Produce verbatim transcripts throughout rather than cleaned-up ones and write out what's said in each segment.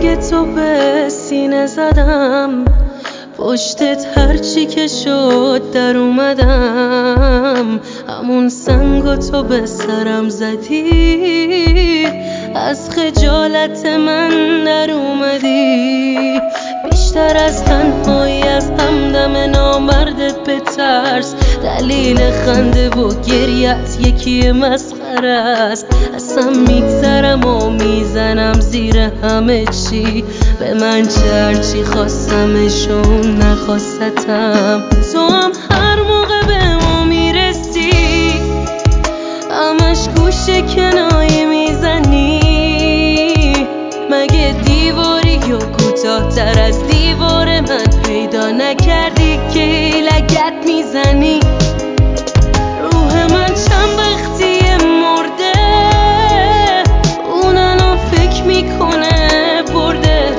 قشنگ تو به سینه زدم، پشتت هرچی که شد در اومدم، همون سنگو تو به سرم زدی، از خجالت من در اومدی. بیشتر از تنهایی از همدم نامردت بترس، دلیل خنده و گریت یکی مسخره است. اصلا میگذرم و میزنم زیر همه چی، به من چه هرچی خواستمشون نخواستم. تو هم هر موقع به ما میرسی همش گوشه کنایه میزنی، مگه دیواری یا کوتاه تر از دیوار من پیدا نکردی که لگد میزنی؟ روح من چند وقتی مرده، اون الان فکر میکنه برده.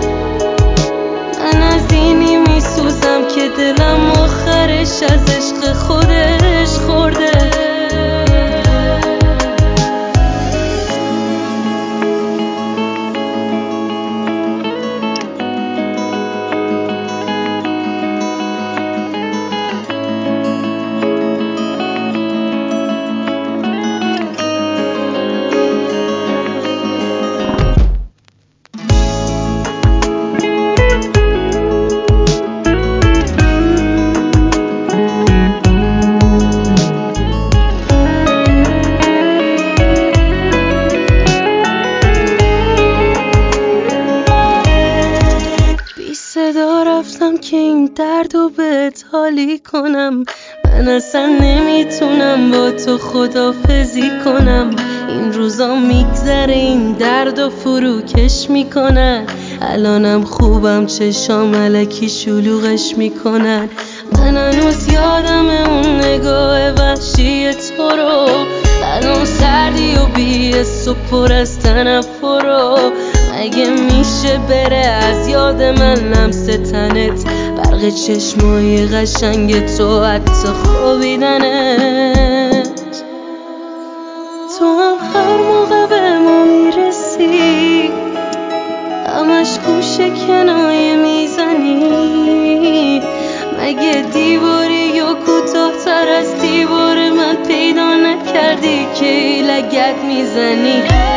من از اینی میسوزم که دلم آخرش از عشق خودش خورده. صدا رفتم که این دردو بهت حالی کنم، من اصلا نمیتونم با تو خداحافظی کنم. این روزا میگذره این دردو فروکش میکنن، الانم خوبم چشام الکی شلوغش میکنن. من هنوز یادم اون نگاه وحشی تو رو، الان سردی و بی‌حس و پر از تنفرو. مگه میشه بره از یاد من لمس تنت، برق چشمای قشنگ تو حتی خوابیدنت؟ تو هم هر موقع به ما میرسی همش گوشه کنایه میزنی، مگه دیواری یا کوتاه تر از دیوار من پیدا نکردی که لگد میزنی؟